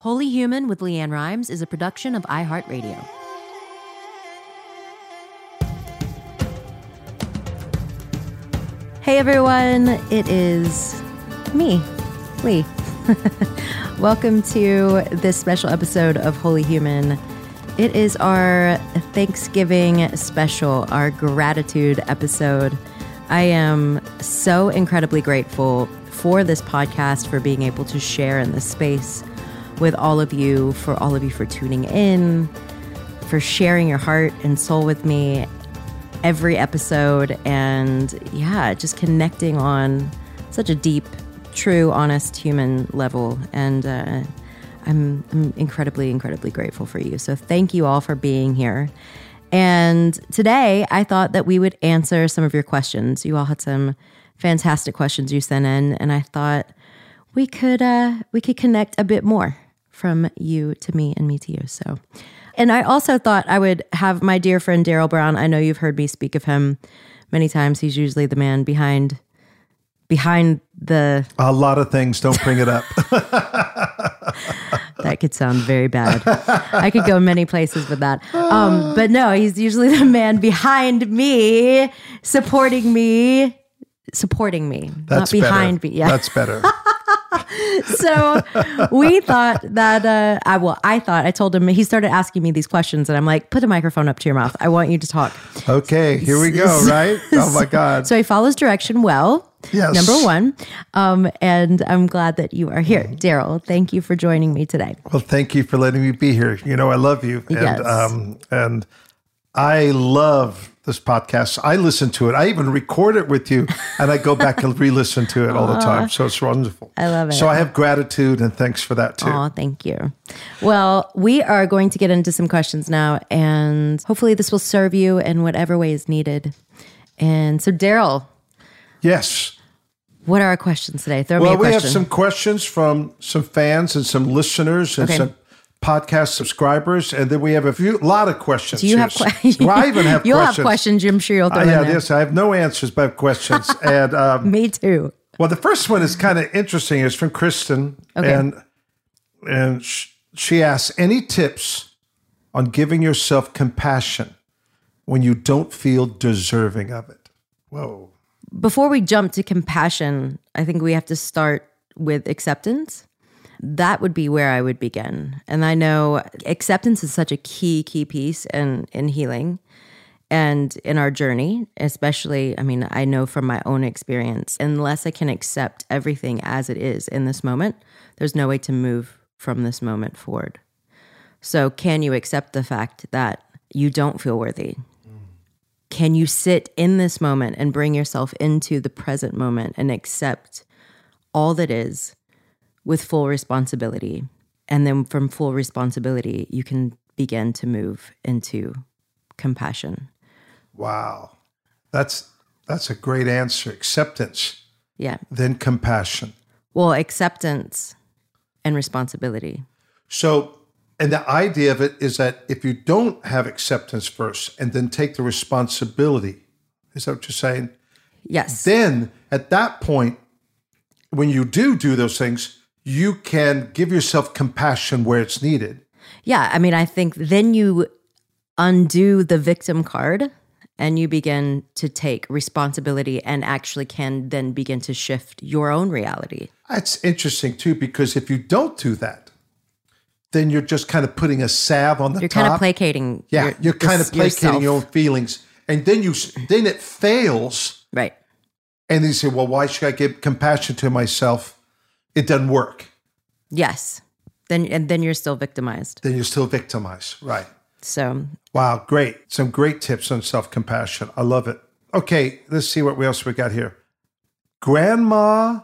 Holy Human with Leanne Rimes is a production of iHeartRadio. Hey everyone, it is me, Lee. Welcome to this special episode of Holy Human. It is our Thanksgiving special, our gratitude episode. I am so incredibly grateful for this podcast, for being able to share in this space with all of you for tuning in, for sharing your heart and soul with me every episode, and yeah, just connecting on such a deep, true, honest human level. And I'm incredibly, incredibly grateful for you. So thank you all for being here. And today I thought that we would answer some of your questions. You all had some fantastic questions you sent in, and I thought we could connect a bit more from you to me and me to you. So, and I also thought I would have my dear friend Daryl Brown. I know you've heard me speak of him many times. He's usually the man behind the... A lot of things, don't bring it up. That could sound very bad. I could go many places with that. But no, he's usually the man behind me, supporting me, That's not behind better. me. Yeah. That's better. So we thought that, I told him, he started asking me these questions, and I'm like, put a microphone up to your mouth. I want you to talk. Okay, here we go, right? Oh my God. So he follows direction well. Yes. Number one. And I'm glad that you are here. Daryl, thank you for joining me today. Well, thank you for letting me be here. You know, I love you. Yes. And I love this podcast. I listen to it. I even record it with you, and I go back and re-listen to it all the time. So it's wonderful. I love it. So I have gratitude, and thanks for that too. Oh, thank you. Well, we are going to get into some questions now, and hopefully this will serve you in whatever way is needed. And so, Daryl. Yes. What are our questions today? Throw me a question. Well, we have some questions from some fans and some listeners and some podcast subscribers, and then we have a lot of questions. Do you have questions? Well, I even have you'll questions. Have questions. I'm sure you'll throw in there. Yes, I have no answers, but I have questions. And me too. Well, the first one is kind of interesting. It's from Kristen, and she asks, any tips on giving yourself compassion when you don't feel deserving of it? Whoa. Before we jump to compassion, I think we have to start with acceptance. That would be where I would begin. And I know acceptance is such a key piece in healing and in our journey, especially, I mean, I know from my own experience, unless I can accept everything as it is in this moment, there's no way to move from this moment forward. So can you accept the fact that you don't feel worthy? Can you sit in this moment and bring yourself into the present moment and accept all that is with full responsibility? And then from full responsibility, you can begin to move into compassion. Wow. That's a great answer. Acceptance. Yeah. Then compassion. Well, acceptance and responsibility. So, and the idea of it is that if you don't have acceptance first and then take the responsibility, is that what you're saying? Yes. Then at that point, when you do those things, you can give yourself compassion where it's needed. Yeah. I mean, I think then you undo the victim card and you begin to take responsibility and actually can then begin to shift your own reality. That's interesting too, because if you don't do that, then you're just kind of putting a salve on the top. You're kind of placating. Yeah, you're kind of placating yourself. your own feelings. And then then it fails. Right. And then you say, well, why should I give compassion to myself? It doesn't work. Yes. Then you're still victimized. Then you're still victimized. Right. So. Wow, great. Some great tips on self-compassion. I love it. Okay, let's see what else we got here. Grandma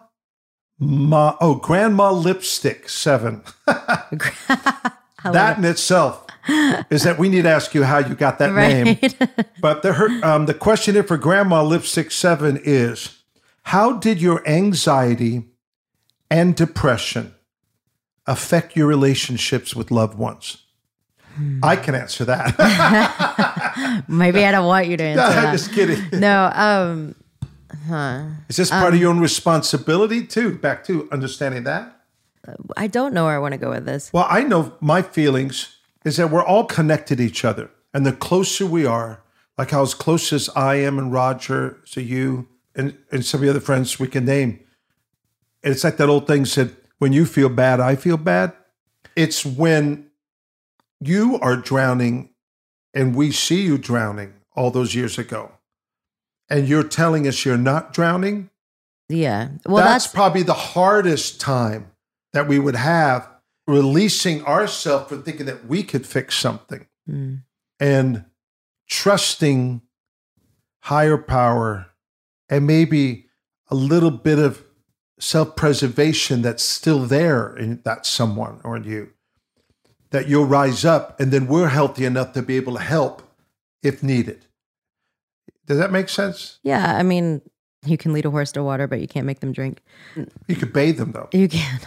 Lipstick 7. That in itself is that we need to ask you how you got that name. But the question here for Grandma Lipstick 7 is, how did your anxiety and depression affect your relationships with loved ones? I can answer that. Maybe I don't want you to answer that. I'm just kidding. No, Is this part of your own responsibility too? Back to understanding that? I don't know where I want to go with this. Well, I know my feelings is that we're all connected to each other. And the closer we are, like how as close as I am and Roger to you and some of the other friends we can name, it's like that old thing said, when you feel bad, I feel bad. It's when you are drowning and we see you drowning all those years ago, and you're telling us you're not drowning. Yeah. Well, that's probably the hardest time that we would have, releasing ourselves from thinking that we could fix something and trusting higher power and maybe a little bit of self-preservation that's still there in that someone or in you, that you'll rise up and then we're healthy enough to be able to help if needed. Does that make sense? Yeah. I mean, you can lead a horse to water, but you can't make them drink. You could bathe them, though. You can.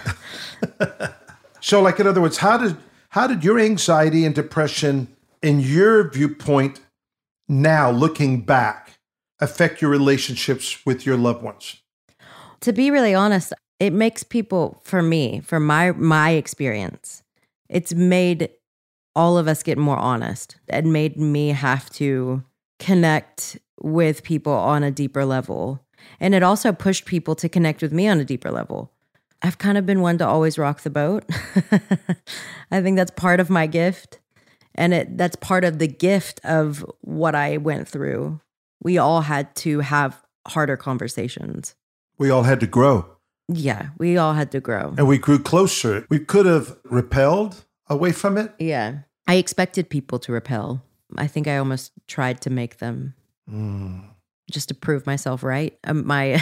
So, like, in other words, how did your anxiety and depression, in your viewpoint now, looking back, affect your relationships with your loved ones? To be really honest, it makes people, for me, for my experience, it's made all of us get more honest. It made me have to connect with people on a deeper level. And it also pushed people to connect with me on a deeper level. I've kind of been one to always rock the boat. I think that's part of my gift. And that's part of the gift of what I went through. We all had to have harder conversations. We all had to grow. Yeah, we all had to grow. And we grew closer. We could have repelled away from it. Yeah. I expected people to repel. I think I almost tried to make them just to prove myself right. My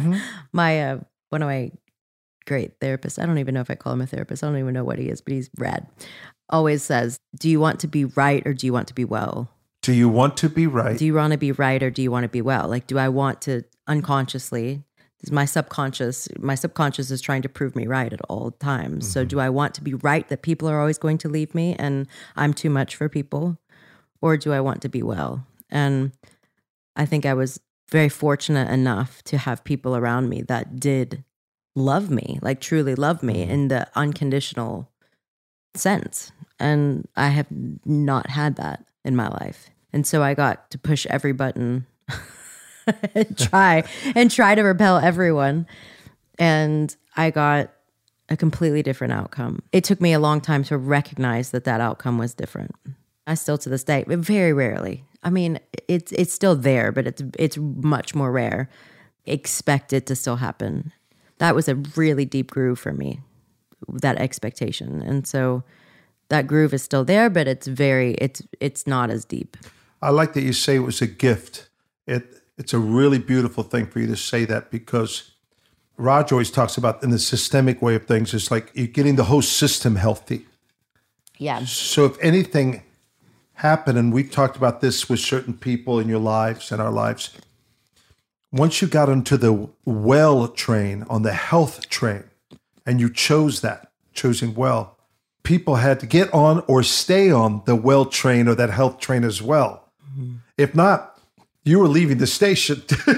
one of my great therapists, I don't even know if I call him a therapist. I don't even know what he is, but he's rad. Always says, do you want to be right or do you want to be well? Do you want to be right? Do you want to be right or do you want to be well? Like, do I want to unconsciously, my subconscious is trying to prove me right at all times. So do I want to be right that people are always going to leave me and I'm too much for people? Or do I want to be well? And I think I was very fortunate enough to have people around me that did love me, like truly love me in the unconditional sense. And I have not had that in my life. And so I got to push every button and try to repel everyone. And I got a completely different outcome. It took me a long time to recognize that outcome was different. I still to this day, very rarely. I mean, it's still there, but it's much more rare. Expect it to still happen. That was a really deep groove for me, that expectation. And so that groove is still there, but it's not as deep. I like that you say it was a gift. It's a really beautiful thing for you to say that, because Roger always talks about in the systemic way of things, it's like you're getting the whole system healthy. Yeah. So if anything happened, and we've talked about this with certain people in your lives and our lives, once you got onto the well train, on the health train, and you choosing well, people had to get on or stay on the well train or that health train as well. Mm-hmm. If not, you were leaving the station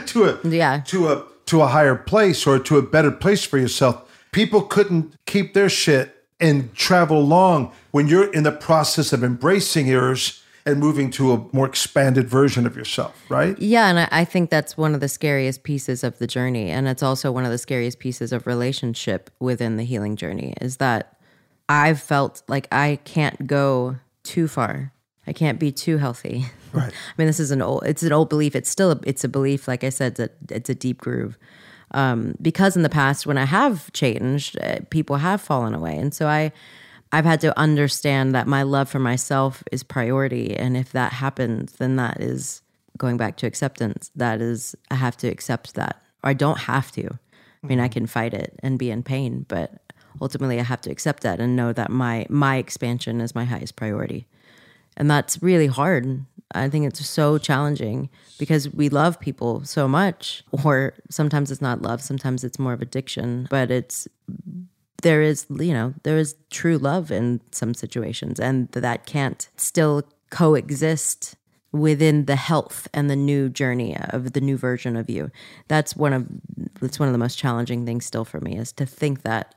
to a higher place or to a better place for yourself. People couldn't keep their shit and travel along when you're in the process of embracing yours and moving to a more expanded version of yourself, right? Yeah, and I think that's one of the scariest pieces of the journey. And it's also one of the scariest pieces of relationship within the healing journey, is that I've felt like I can't go too far. I can't be too healthy. Right. I mean, it's an old belief. It's a belief, like I said, that it's a deep groove. Because in the past, when I have changed, people have fallen away. And so I've had to understand that my love for myself is priority. And if that happens, then that is going back to acceptance. That is, I have to accept that. Or I don't have to. I mean, I can fight it and be in pain, but ultimately I have to accept that and know that my expansion is my highest priority. And that's really hard. I think it's so challenging because we love people so much, or sometimes it's not love, sometimes it's more of addiction, but there is true love in some situations, and that can't still coexist within the health and the new journey of the new version of you. That's one of the most challenging things still for me, is to think that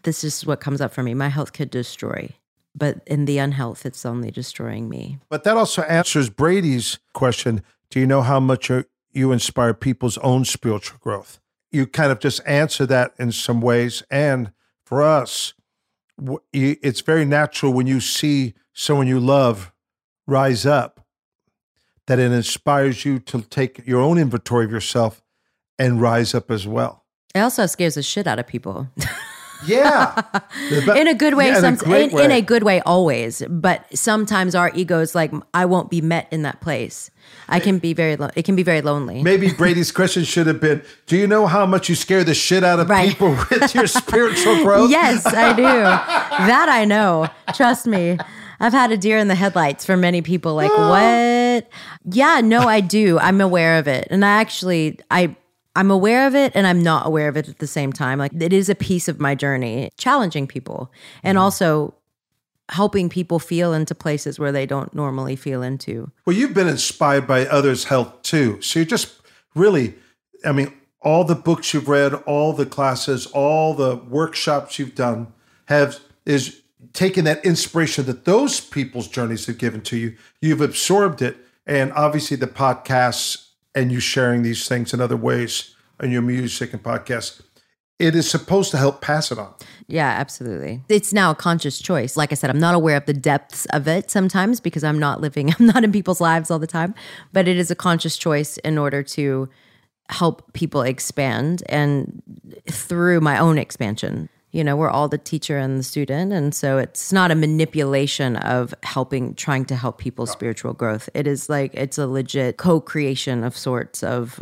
this is what comes up for me. My health could destroy, but in the unhealth, it's only destroying me. But that also answers Brady's question. Do you know how much you inspire people's own spiritual growth? You kind of just answer that in some ways. And for us, it's very natural when you see someone you love rise up, that it inspires you to take your own inventory of yourself and rise up as well. It also scares the shit out of people. Yeah. In a good way, yeah, in a good way always. But sometimes our ego is like, I won't be met in that place. It can be very lonely. Maybe Brady's question should have been, do you know how much you scare the shit out of people with your spiritual growth? Yes, I do. That I know. Trust me. I've had a deer in the headlights for many people. Like, what? Yeah, no, I do. I'm aware of it. And I'm aware of it and I'm not aware of it at the same time. Like, it is a piece of my journey, challenging people and also helping people feel into places where they don't normally feel into. Well, you've been inspired by others' health too. So you're just really, all the books you've read, all the classes, all the workshops you've done is taking that inspiration that those people's journeys have given to you. You've absorbed it. And obviously the podcasts and you sharing these things in other ways in your music and podcasts, it is supposed to help pass it on. Yeah, absolutely. It's now a conscious choice. Like I said, I'm not aware of the depths of it sometimes because I'm not in people's lives all the time, but it is a conscious choice in order to help people expand and through my own expansion. We're all the teacher and the student. And so it's not a manipulation of trying to help people's spiritual growth. It is like, it's a legit co-creation of sorts of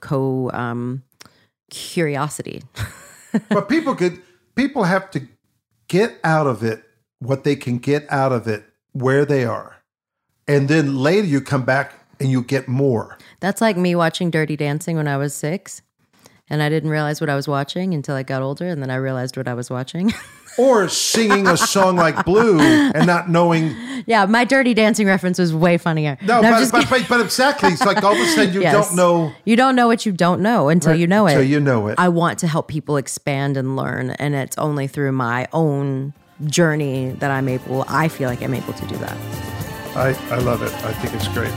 curiosity. But people have to get out of it what they can get out of it where they are. And then later you come back and you get more. That's like me watching Dirty Dancing when I was 6. And I didn't realize what I was watching until I got older, and then I realized what I was watching. Or singing a song like Blue and not knowing. Yeah, my Dirty Dancing reference was way funnier. No, but exactly. It's like all of a sudden you don't know. You don't know what you don't know until you know it. Until you know it. I want to help people expand and learn, and it's only through my own journey that I feel like I'm able to do that. I love it. I think it's great.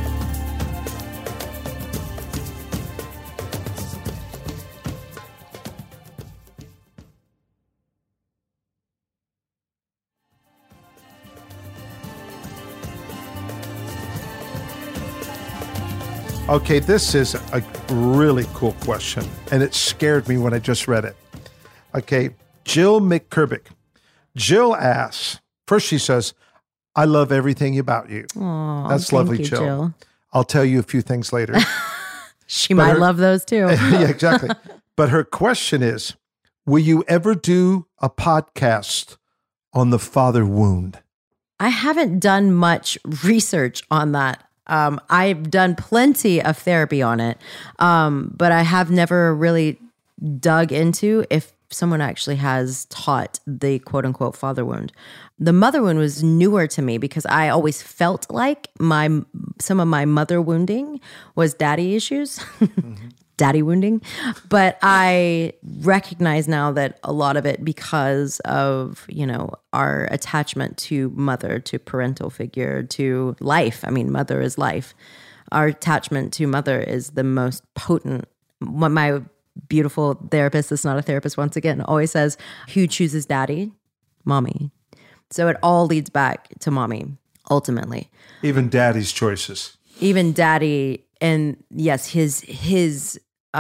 Okay, this is a really cool question, and it scared me when I just read it. Okay, Jill McKerbick. Jill asks, first she says, I love everything about you. Aww, that's lovely, Jill. I'll tell you a few things later. She might love those too. Yeah, exactly. But her question is, will you ever do a podcast on the father wound? I haven't done much research on that. I've done plenty of therapy on it, but I have never really dug into if someone actually has taught the quote unquote father wound. The mother wound was newer to me because I always felt like some of my mother wounding was daddy issues. Mm-hmm. Daddy wounding. But I recognize now that a lot of it because of, our attachment to mother, to parental figure, to life. I mean, mother is life. Our attachment to mother is the most potent. What my beautiful therapist, that's not a therapist once again, always says, who chooses daddy? Mommy. So it all leads back to mommy, ultimately. Even daddy's choices. Even daddy, and yes, his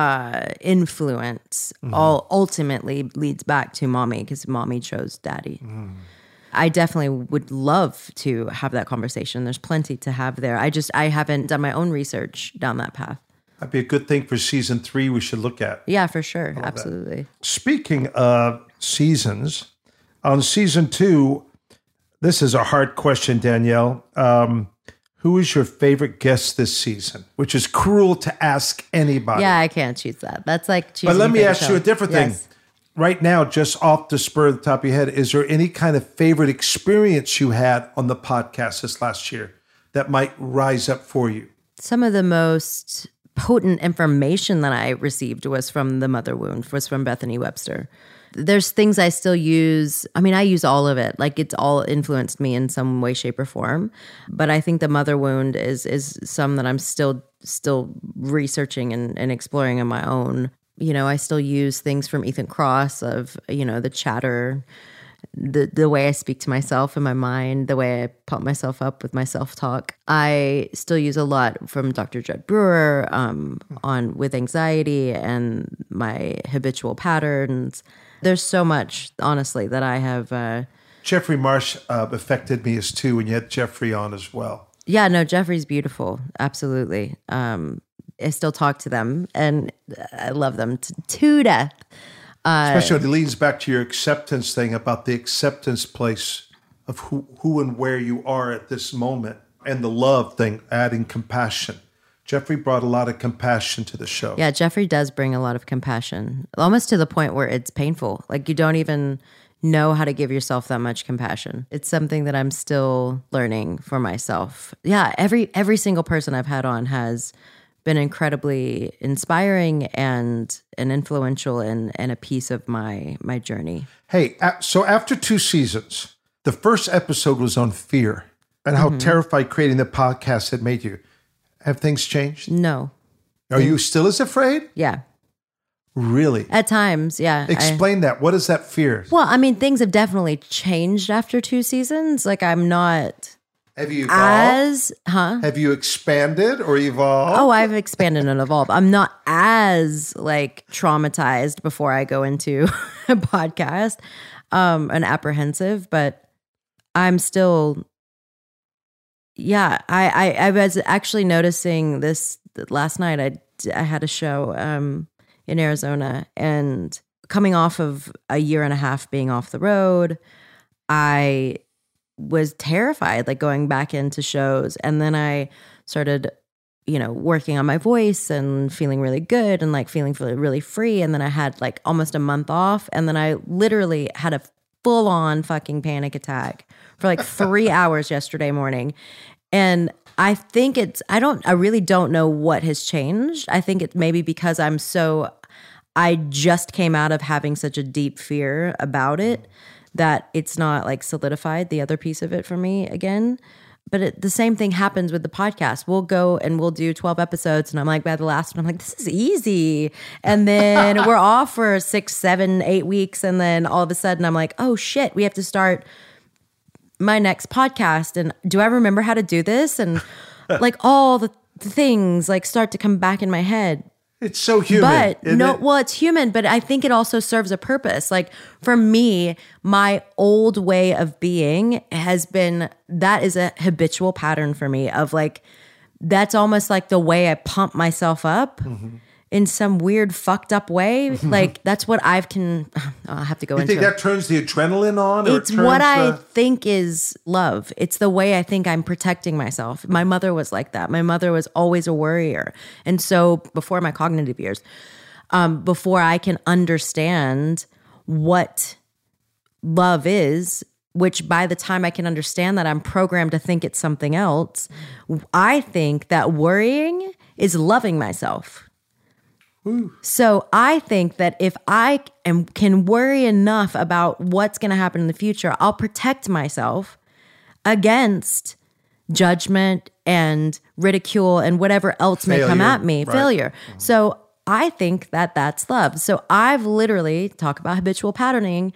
influence all ultimately leads back to mommy because mommy chose daddy. I definitely would love to have that conversation. There's plenty to have there. I haven't done my own research down that path. That'd be a good thing for season 3 we should look at. Yeah, for sure. Absolutely. Speaking of seasons, on season 2, this is a hard question, Danielle. Who is your favorite guest this season? Which is cruel to ask anybody. Yeah, I can't choose that. That's like choosing. But let me ask you a different thing. Right now, just off the spur of the top of your head, is there any kind of favorite experience you had on the podcast this last year that might rise up for you? Some of the most potent information that I received was from the mother wound, was from Bethany Webster. there's things I still use. I mean, I use all of it. Like it's all influenced me in some way, shape, or form. But I think the mother wound is some that I'm still researching and exploring on my own. You know, I still use things from Ethan Kross of, you know, the chatter, the way I speak to myself in my mind, the way I pump myself up with my self-talk. I still use a lot from Dr. Judd Brewer with anxiety and my habitual patterns. There's so much, honestly, that I have. Jeffrey Marsh affected me as too, and you had Jeffrey on as well. Yeah, no, Jeffrey's beautiful. Absolutely. I still talk to them, and I love them to death. Especially when it leads back to your acceptance thing about the acceptance place of who and where you are at this moment, and the love thing, adding compassion. Jeffrey brought a lot of compassion to the show. Yeah, Jeffrey does bring a lot of compassion, almost to the point where it's painful. Like you don't even know how to give yourself that much compassion. It's something that I'm still learning for myself. Yeah, every single person I've had on has been incredibly inspiring and influential and a piece of my journey. Hey, so after 2 seasons, the first episode was on fear and how terrified creating the podcast had made you. Have things changed? No. Are you still as afraid? Yeah. Really? At times, yeah. Explain that. What is that fear? Well, I mean, things have definitely changed after 2 seasons. Like I'm not... Have you evolved? Huh? Have you expanded or evolved? Oh, I've expanded and evolved. I'm not as like traumatized before I go into a podcast and apprehensive, but I'm still, yeah. I was actually noticing this last night. I had a show in Arizona, and coming off of a year and a half being off the road, I was terrified, like going back into shows. And then I started, you know, working on my voice and feeling really good and like feeling really free. And then I had like almost a month off. And then I literally had a full on fucking panic attack for like 3 hours yesterday morning. And I think I really don't know what has changed. I think it's maybe because I just came out of having such a deep fear about it that it's not like solidified the other piece of it for me again. But the same thing happens with the podcast. We'll go and we'll do 12 episodes, and I'm like, by the last one, I'm like, this is easy. And then we're off for 6, 7, 8 weeks. And then all of a sudden I'm like, oh shit, we have to start my next podcast. And do I remember how to do this? And like all the things like start to come back in my head. It's so human. But well, it's human, but I think it also serves a purpose. Like for me, my old way of being that is a habitual pattern for me of like, that's almost like the way I pump myself up in some weird fucked up way. Like that's what I'll have to go into. You think that turns the adrenaline on? It's what I think is love. It's the way I think I'm protecting myself. My mother was like that. My mother was always a worrier. And so before my cognitive years, before I can understand what love is, which by the time I can understand that, I'm programmed to think it's something else. I think that worrying is loving myself. So I think that if I can worry enough about what's going to happen in the future, I'll protect myself against judgment and ridicule and whatever else may come at me, failure. So I think that that's love. So I've literally, talk about habitual patterning,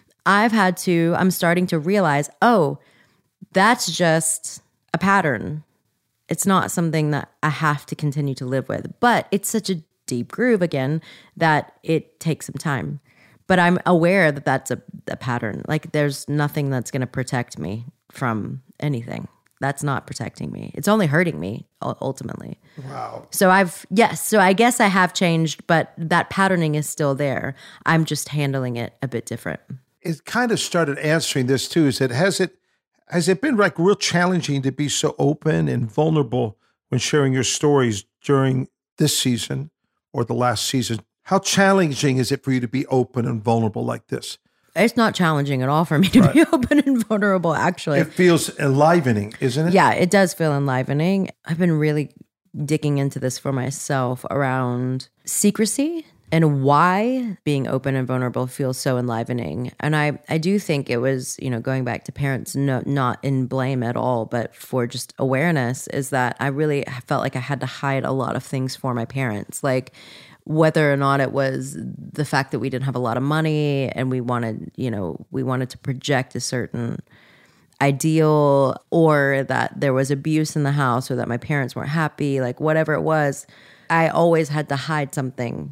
I'm starting to realize, oh, that's just a pattern. It's not something that I have to continue to live with, but it's such a deep groove again that it takes some time. But I'm aware that that's a pattern. Like there's nothing that's going to protect me from anything. That's not protecting me. It's only hurting me ultimately. Wow. So so I guess I have changed, but that patterning is still there. I'm just handling it a bit different. It kind of started answering this too. Has it been like real challenging to be so open and vulnerable when sharing your stories during this season or the last season? How challenging is it for you to be open and vulnerable like this? It's not challenging at all for me to be open and vulnerable, actually. It feels enlivening, isn't it? Yeah, it does feel enlivening. I've been really digging into this for myself around secrecy and why being open and vulnerable feels so enlivening. And I do think it was, going back to parents, not in blame at all, but for just awareness, is that I really felt like I had to hide a lot of things for my parents. Like whether or not it was the fact that we didn't have a lot of money and we wanted to project a certain ideal, or that there was abuse in the house, or that my parents weren't happy, like whatever it was, I always had to hide something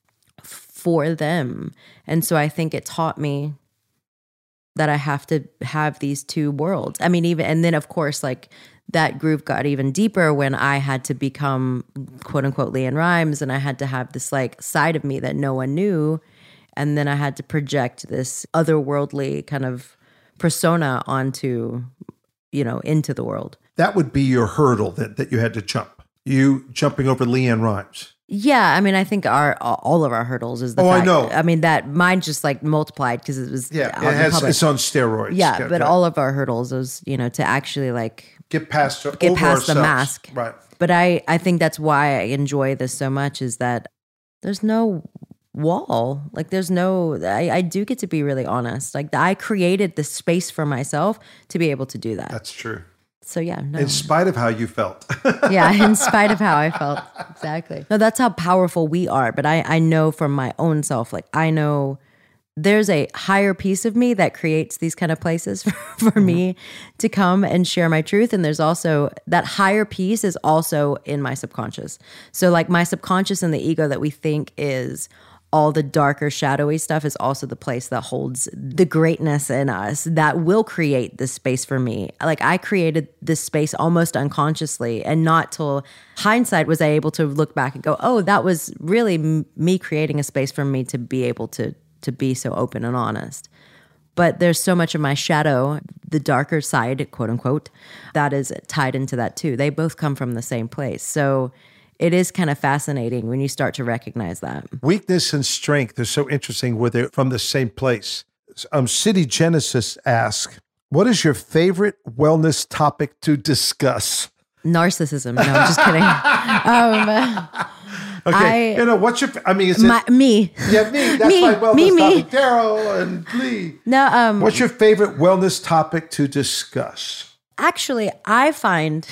for them. And so I think it taught me that I have to have these two worlds. I mean, and then of course, like that groove got even deeper when I had to become quote unquote LeAnn Rimes, and I had to have this like side of me that no one knew. And then I had to project this otherworldly kind of persona onto, into the world. That would be your hurdle that you had to jump. You jumping over LeAnn Rimes. Yeah, I mean, I think all of our hurdles is the fact. I know. I mean, that mine just like multiplied because it was it's on steroids. Yeah, but all of our hurdles was to actually like get past the mask. Right. But I think that's why I enjoy this so much, is that there's no wall. Like there's no, I do get to be really honest. Like I created the space for myself to be able to do that. That's true. So yeah, no. In spite of how you felt. Yeah, in spite of how I felt. Exactly. No, that's how powerful we are. But I know from my own self, like I know there's a higher piece of me that creates these kind of places for me to come and share my truth. And there's also that higher piece is also in my subconscious. So like my subconscious and the ego that we think is all the darker, shadowy stuff is also the place that holds the greatness in us that will create this space for me. Like I created this space almost unconsciously, and not till hindsight was I able to look back and go, oh, that was really me creating a space for me to be able to be so open and honest. But there's so much of my shadow, the darker side, quote unquote, that is tied into that too. They both come from the same place. So it is kind of fascinating when you start to recognize that. Weakness and strength are so interesting where they're from the same place. City Genesis asks, what is your favorite wellness topic to discuss? Narcissism. No, I'm just kidding. Okay. What's your, is it? Me. Yeah, me. That's my wellness topic. Daryl and Lee. No, what's your favorite wellness topic to discuss? Actually, I find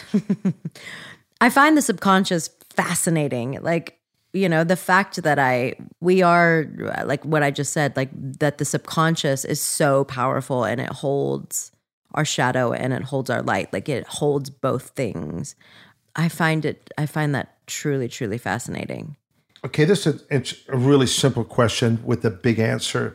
the subconscious fascinating. Like, the fact that we are, like what I just said, like that the subconscious is so powerful and it holds our shadow and it holds our light. Like it holds both things. I find that truly, truly fascinating. Okay, this is a really simple question with a big answer.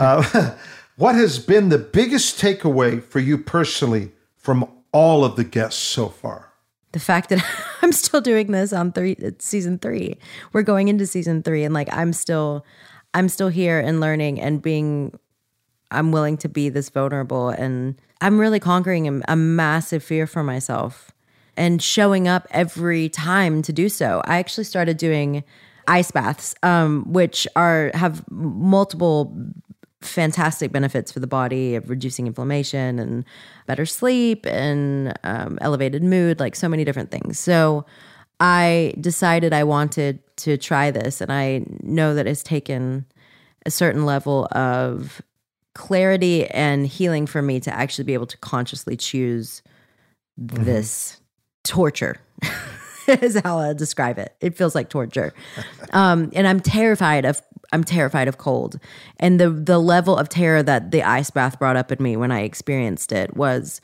What has been the biggest takeaway for you personally from all of the guests so far? The fact that I'm still doing this on season 3. We're going into season 3, and like I'm still here and learning and I'm willing to be this vulnerable, and I'm really conquering a massive fear for myself and showing up every time to do so. I actually started doing ice baths, which have multiple fantastic benefits for the body of reducing inflammation and better sleep and elevated mood, like so many different things. So I decided I wanted to try this, and I know that it's taken a certain level of clarity and healing for me to actually be able to consciously choose this torture. Is how I describe it. It feels like torture. And I'm terrified of cold. And the level of terror that the ice bath brought up in me when I experienced it was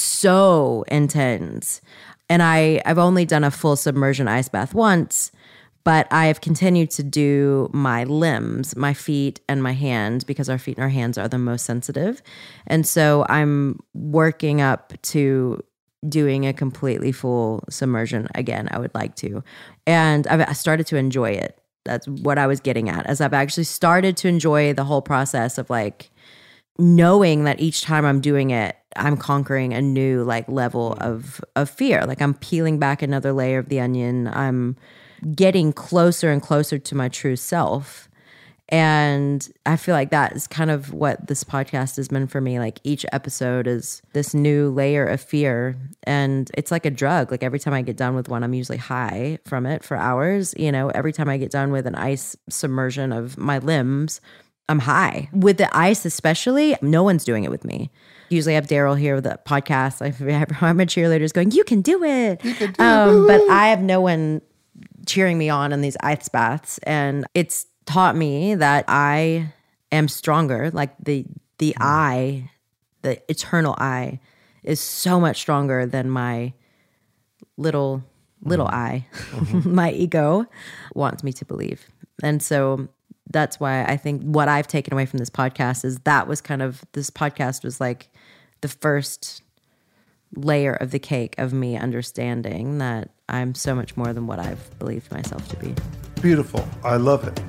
so intense. And I've only done a full submersion ice bath once, but I have continued to do my limbs, my feet and my hands, because our feet and our hands are the most sensitive. And so I'm working up to doing a completely full submersion again. I would like to. And I started to enjoy it. That's what I was getting at, as I've actually started to enjoy the whole process of like knowing that each time I'm doing it, I'm conquering a new like level of fear. Like I'm peeling back another layer of the onion. I'm getting closer and closer to my true self. And I feel like that is kind of what this podcast has been for me. Like each episode is this new layer of fear. And it's like a drug. Like every time I get done with one, I'm usually high from it for hours. You know, every time I get done with an ice submersion of my limbs, I'm high. With the ice especially, no one's doing it with me. Usually I have Daryl here with the podcast. I'm a cheerleader's going, you can do it. You can do it. But I have no one cheering me on in these ice baths. And it's taught me that I am stronger. Like the I, the eternal I, is so much stronger than my little I. My ego wants me to believe. And so that's why I think what I've taken away from this podcast is that was kind of, this podcast was like the first layer of the cake of me understanding that I'm so much more than what I've believed myself to be. Beautiful. I love it.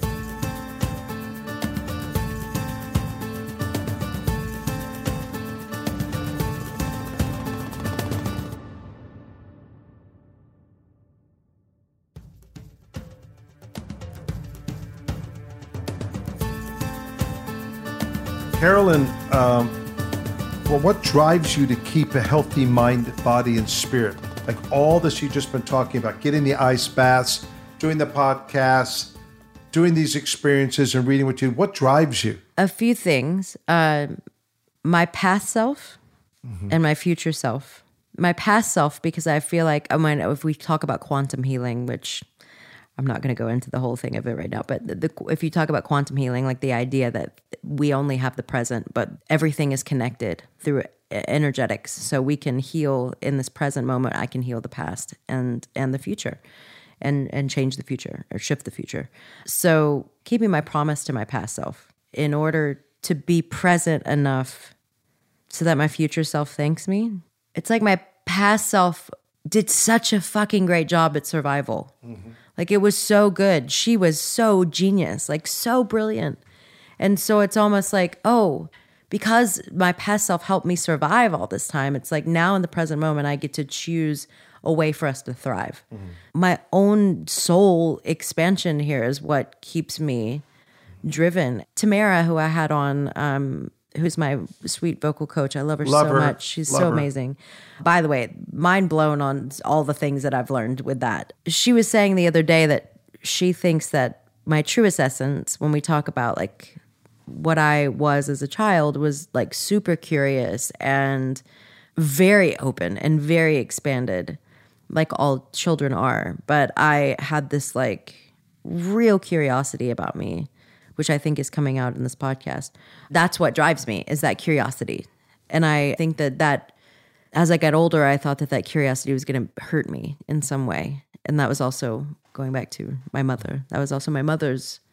Carolyn, what drives you to keep a healthy mind, body, and spirit? Like all this you've just been talking about, getting the ice baths, doing the podcasts, doing these experiences and reading what you, what drives you? A few things. My past self and my future self. My past self, because I feel like, if we talk about quantum healing, which I'm not going to go into the whole thing of it right now, but if you talk about quantum healing, like the idea that we only have the present, but everything is connected through energetics. So we can heal in this present moment. I can heal the past and the future and change the future or shift the future. So keeping my promise to my past self in order to be present enough so that my future self thanks me. It's like my past self did such a fucking great job at survival. Like it was so good. She was so genius, like so brilliant. And so it's almost like, oh, because my past self helped me survive all this time, it's like now in the present moment, I get to choose a way for us to thrive. My own soul expansion here is what keeps me driven. Tamara, who I had on, who's my sweet vocal coach. I love her so much. She's so amazing. By the way, mind blown on all the things that I've learned with that. She was saying the other day that she thinks that my truest essence, when we talk about like what I was as a child, was like super curious and very open and very expanded, like all children are. But I had this like real curiosity about me, which I think is coming out in this podcast. That's what drives me, is that curiosity. And I think that as I got older, I thought that curiosity was going to hurt me in some way. And that was also going back to my mother. That was also my mother's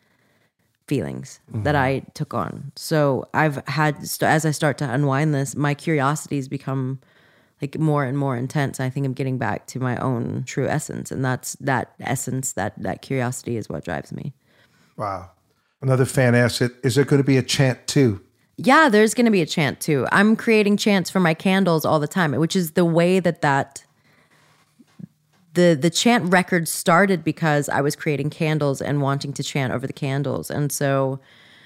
feelings that I took on. So I've had, as I start to unwind this, my curiosities become like more and more intense. I think I'm getting back to my own true essence. And that's that essence, that curiosity is what drives me. Wow. Another fan asked, is there going to be a chant too? Yeah, there's going to be a chant too. I'm creating chants for my candles all the time, which is the way that the chant record started because I was creating candles and wanting to chant over the candles. And so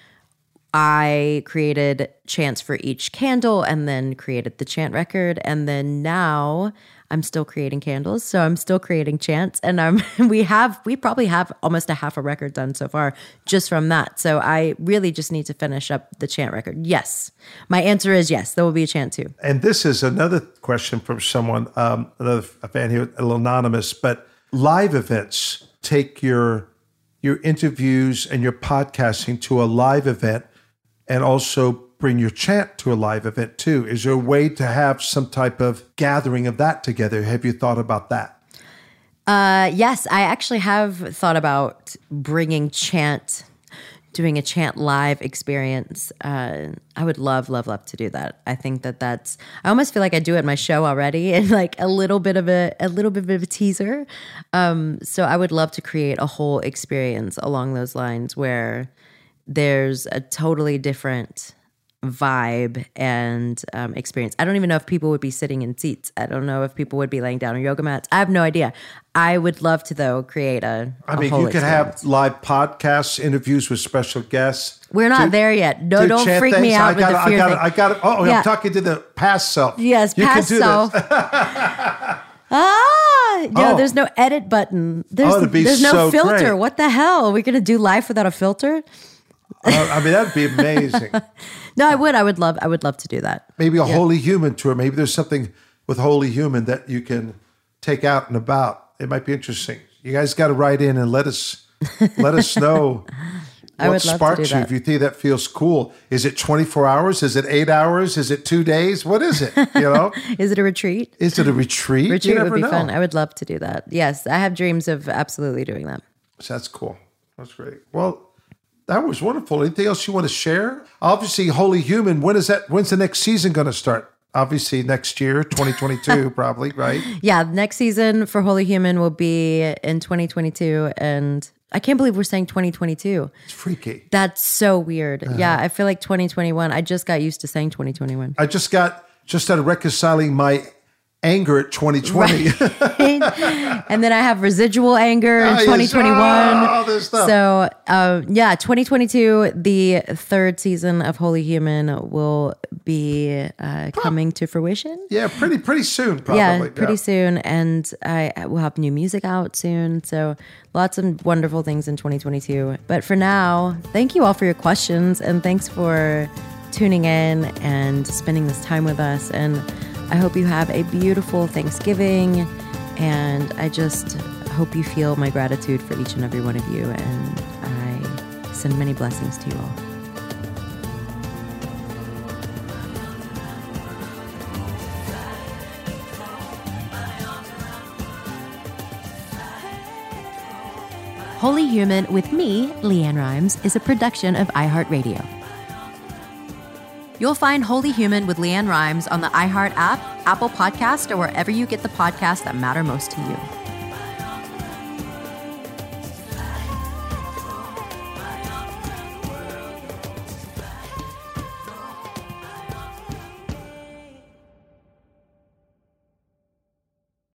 I created chants for each candle and then created the chant record. And then now I'm still creating candles. So I'm still creating chants. And we probably have almost a half a record done so far just from that. So I really just need to finish up the chant record. Yes. My answer is yes. There will be a chant too. And this is another question from someone, a fan here, a little anonymous, but live events, take your interviews and your podcasting to a live event and also bring your chant to a live event too. Is there a way to have some type of gathering of that together? Have you thought about that? Yes, I actually have thought about bringing chant, doing a chant live experience. I would love to do that. I think I almost feel like I do it in my show already, and like a little bit of a teaser. So I would love to create a whole experience along those lines where there's a totally different vibe and experience. I don't even know if people would be sitting in seats. I don't know if people would be laying down on yoga mats. I have no idea. I would love to, though, create a you whole could have live podcasts, interviews with special guests. We're not there yet. No, don't freak me out with the fear thing. I got it. Oh, yeah. I'm talking to the past self. Yes, you past can do self. There's no edit button. There's no filter. Great. What the hell? Are we going to do life without a filter? That'd be amazing. No, I would. I would love to do that. Maybe a Holy Human tour. Maybe there's something with Holy Human that you can take out and about. It might be interesting. You guys got to write in and let us know what sparks you. If you think that feels cool, is it 24 hours? Is it 8 hours? Is it 2 days? What is it? Is it a retreat? Is it a retreat? Retreat would be fun. I would love to do that. Yes, I have dreams of absolutely doing that. So that's cool. That's great. Well, that was wonderful. Anything else you want to share? Obviously, Holy Human. When's the next season going to start? Obviously, next year, 2022, probably, right? Yeah, next season for Holy Human will be in 2022. And I can't believe we're saying 2022. It's freaky. That's so weird. Yeah, I feel like 2021. I just got used to saying 2021. I just started reconciling my anger at 2020. Right. And then I have residual anger in 2021. All this stuff. So, 2022, the third season of Holy Human will be coming to fruition. Yeah, pretty soon, probably. Yeah, pretty soon. And I will have new music out soon. So lots of wonderful things in 2022. But for now, thank you all for your questions. And thanks for tuning in and spending this time with us. And I hope you have a beautiful Thanksgiving, and I just hope you feel my gratitude for each and every one of you, and I send many blessings to you all. Holy Human with me, Leanne Rimes, is a production of iHeartRadio. You'll find Holy Human with Leanne Rimes on the iHeart app, Apple Podcast, or wherever you get the podcasts that matter most to you.